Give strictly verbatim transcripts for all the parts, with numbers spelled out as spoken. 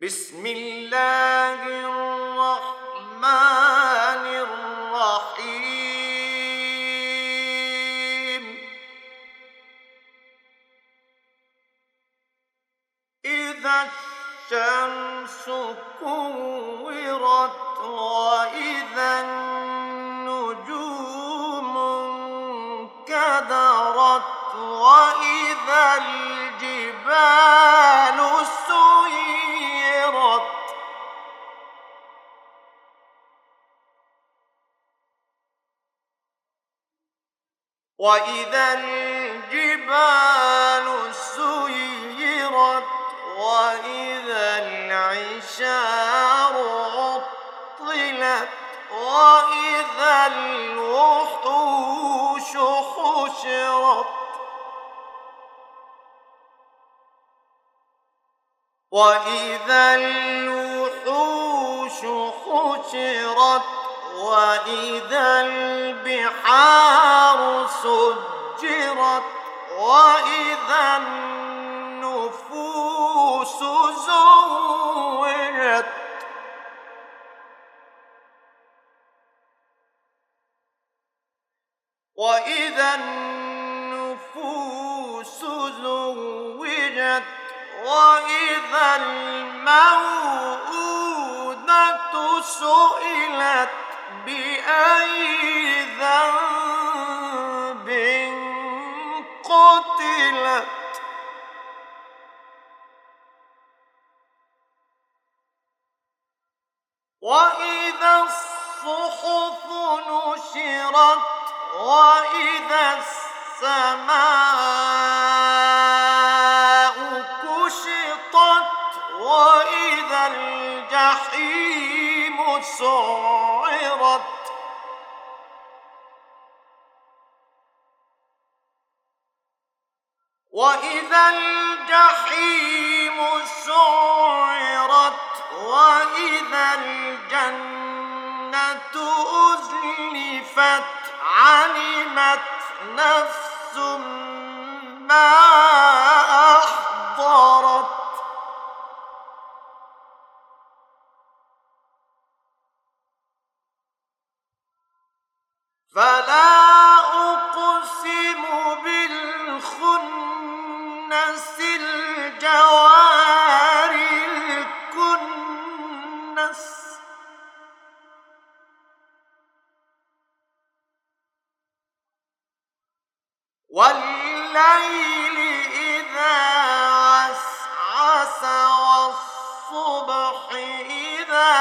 بسم الله الرحمن الرحيم إذا الشمس كورت وإذا النجوم انكدرت وإذا الجبال سيرت وإذا الجبال سيرت وإذا العشار عطلت وإذا الوحوش حشرت وإذا الوحوش حشرت وإذا البحار سجرت وإذا النفوس زوجت وإذا النفوس زوجت وإذا الموءودة سئلت بأي ذنب قتلت وإذا الصحف نشرت وإذا السماء كشطت وإذا الجحيم سعرت وإذا الجحيم سعرت وإذا الجنة أزلفت علمت نفس ما أحضرت فلا أقسم بالخنس الجوار الكنس والليل إذا عسعس والصبح إذا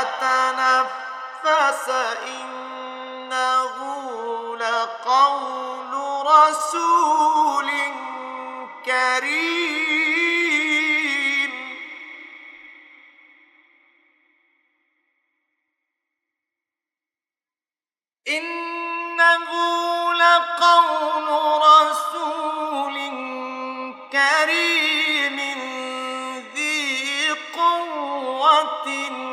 تنفس إنه لقول رسول كريم إنه لقول رسول كريم ذي قوة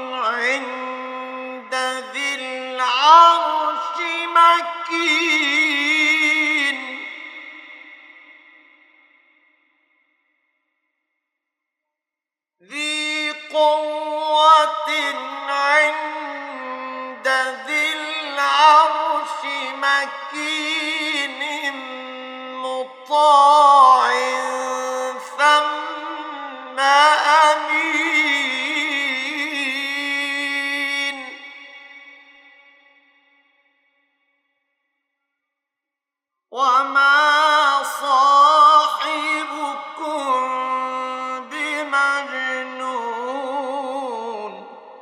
عند ذي العرش مكين ذي قوة عند ذي العرش مكين مطاع ثم أمين وما صاحبكم بمجنون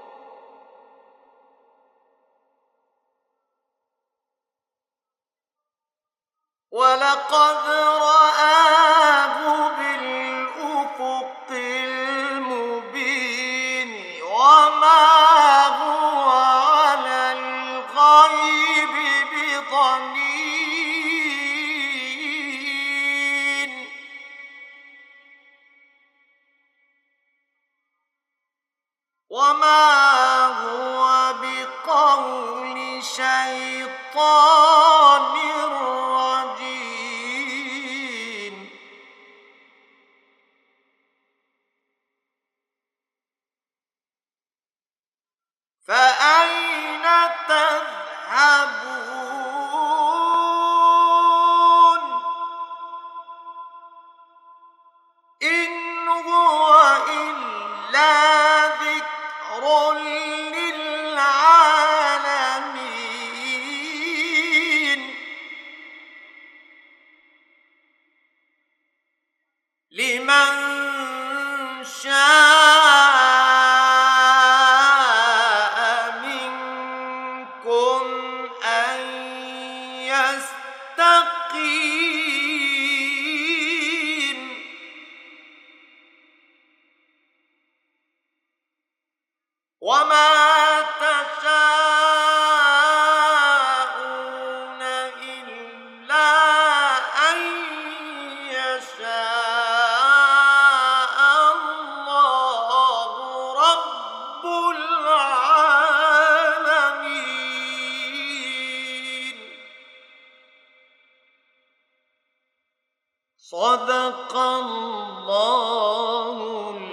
ولقد رآه بالأفق المبين وما هو على الغيب بضنين وما هو بقول شيطان رجيم فأين تذهبون إن هو إلا ذكر للعالمين لمن شاء منكم أن يستقيم وما تشاءون إلا أن يشاء الله رب العالمين. صدق الله